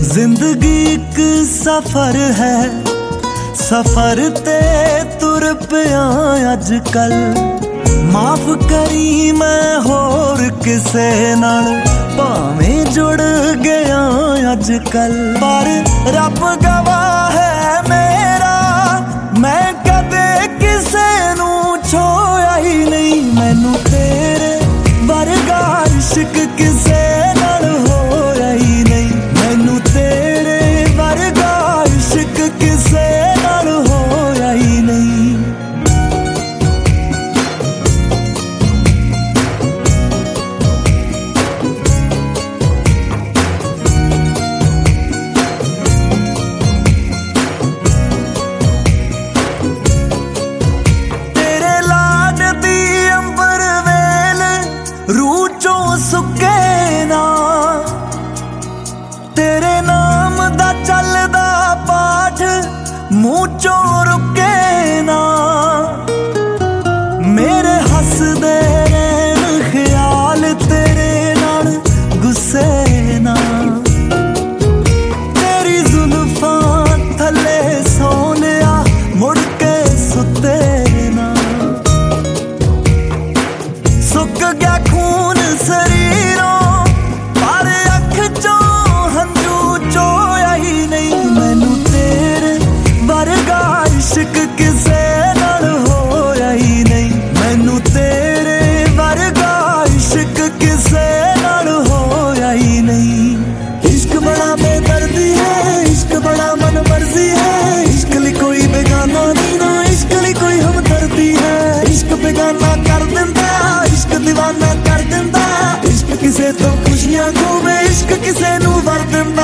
जिंदगी एक सफर है, सफर ते तुर पिया अजकल। माफ करी मैं होर किसे नाल भावें जुड़ गया अजकल। पर रब गवाह है मेरा, मैं कदे किसे नू छोया ही नहीं। मैनू तेरे वर्गा इश्क किसे नाल होया ही नहीं। मैनू तेरे वर्गा इश्क किसे नाल होया ही नहीं। रूह चों सुके ना तेरे नाम दा चलदा पाठ, मुंह चों रुके ना। मेरे हसदे रैन ख्याल तेरे नाल गुस्से ना। तेरी जुल्फां थले सोनिया मुड़ के सुते ना। सुक गया खून शरीरों पर अख चों हंजू चोया ही नहीं। मैनू तेरे वर्गा इश्क किसे नाल होया ही नहीं। मैनू तेरे वर्गा इश्क किसे नाल होया ही नहीं। इश्क बड़ा बेदर्दी है, इश्क बड़ा मन मर्जी है। इश्क ली कोई बेगाना नहीं ना, इश्क ली कोई हमदर्दी है। इश्क बेगाना कर दिंदा, इश्क दीवाना कर दिंदा। इश्क किसे तो खुशियां खोवे, इश्क किसे नू वर दिंदा।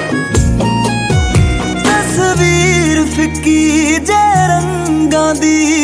तस्वीर फिक्की जे रंगां दी